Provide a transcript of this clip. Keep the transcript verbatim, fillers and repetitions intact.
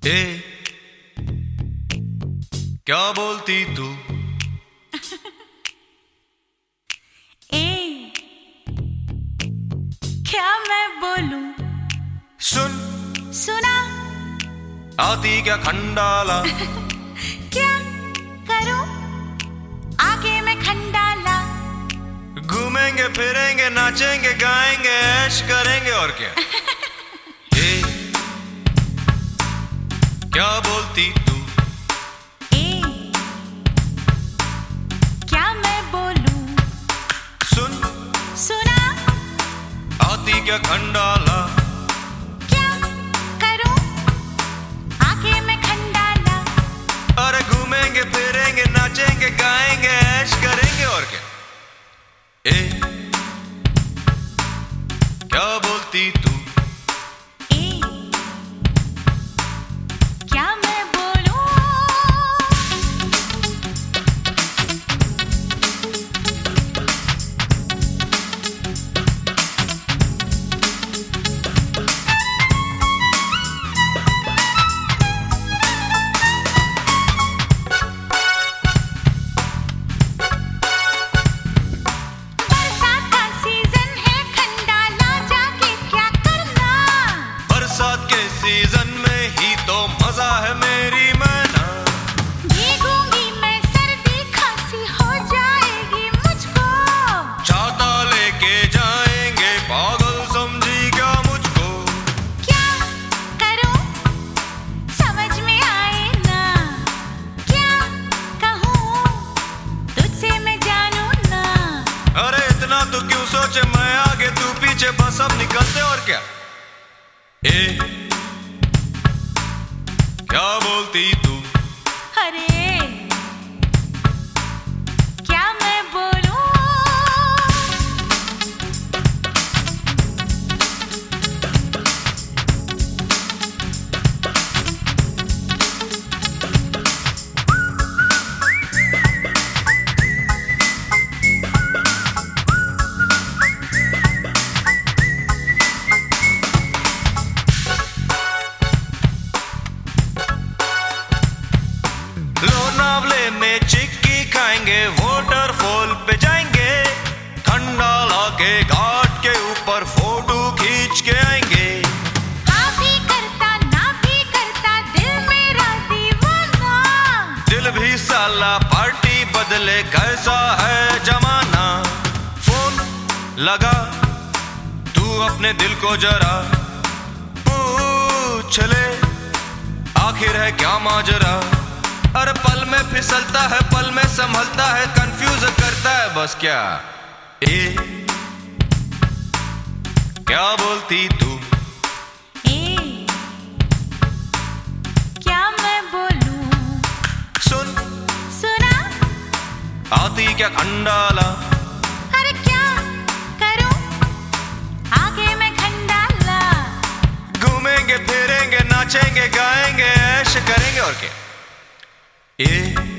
ए, क्या बोलती तू? ए, क्या मैं बोलूं? सुन सुना आती क्या खंडाला? क्या करूं आगे मैं खंडाला? घूमेंगे फिरेंगे नाचेंगे गाएंगे ऐश करेंगे और क्या? ए, क्या बोलती तू? ए, क्या मैं बोलूं? सुन सुना आती क्या खंडाला? क्या करूं आगे मैं खंडाला? अरे घूमेंगे फिरेंगे नाचेंगे गाएंगे ऐश करेंगे और क्या? ए, क्या बोलती तू? ए, क्या मैं बोलूं? बरसात का सीजन है खंडाला जाके क्या करना? बरसात के सीजन में ही तो मजा है मेरी मैना। भीगूंगी मैं सर्दी खांसी हो जाएगी मुझको। छाता लेके जाएंगे पागल समझी क्या मुझको? क्या करूं समझ में आए ना? क्या कहूं तुझसे मैं जानू ना? अरे इतना तो क्यों सोचे, मैं आगे तू पीछे बस अब निकलते और क्या? ए, क्या बोलती तू? अरे क्या मैं बोलूं? लोनावले में चिक्की खाएंगे वाटरफॉल पे जाएंगे, खंडाला के घाट के ऊपर फोटो खींच के आएंगे। हाँ भी करता ना भी करता दिल मेरा दीवाना। दिल भी साला पार्टी बदले कैसा है जमाना। फोन लगा तू अपने दिल को जरा पूछ ले आखिर है क्या माजरा। अरे पल में फिसलता है पल में संभलता है कंफ्यूज करता है बस क्या? ए, क्या बोलती तू? ए, क्या मैं बोलूं? सुन सुना आती क्या खंडाला? अरे क्या करूं आगे मैं खंडाला? घूमेंगे फिरेंगे नाचेंगे गाएंगे ऐश करेंगे और क्या? ए,